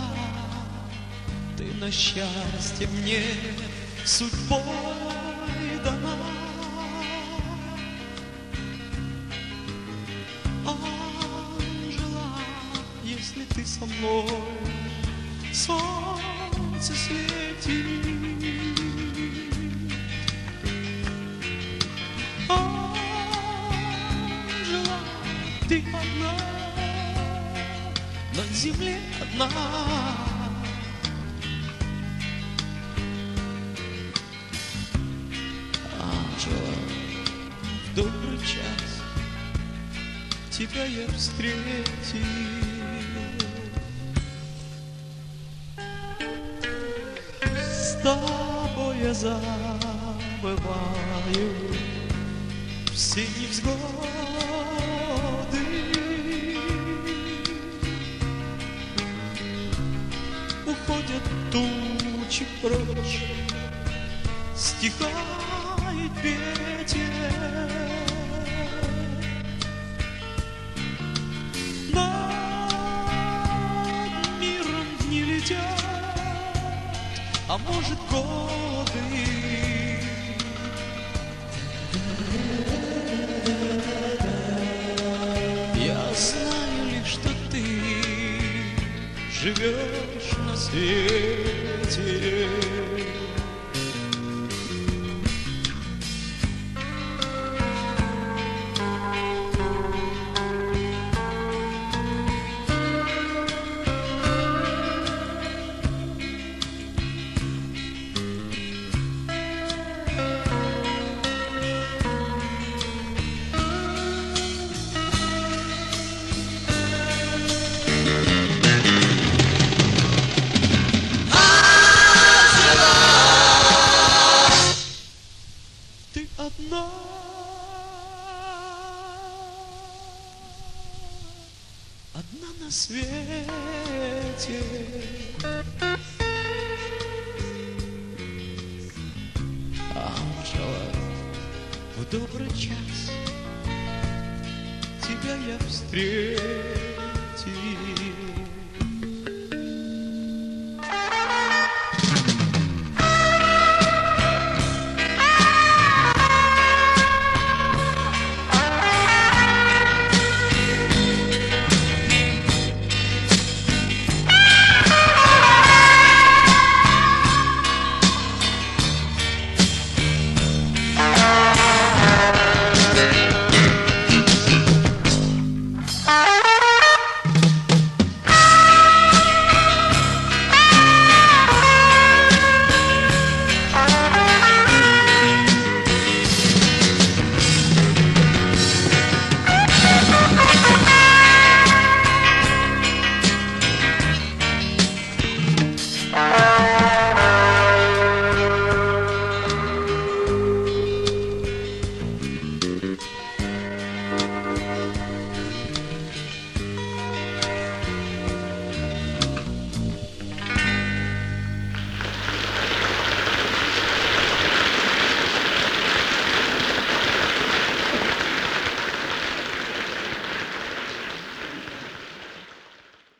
ты на счастье мне судьбой дана. Анжела, если ты со мной, солнце светит. Анжела, ты одна на земле, одна. Анжела, в добрый час тебя я встретил. С тобой я забываю все невзгоды. Уходят тучи прочь, стихает ветер. Над миром дни летят, а может годы. Я знаю лишь, что ты живешь на свете. Ты одна, одна на свете. Анжела, в добрый час тебя я встретил.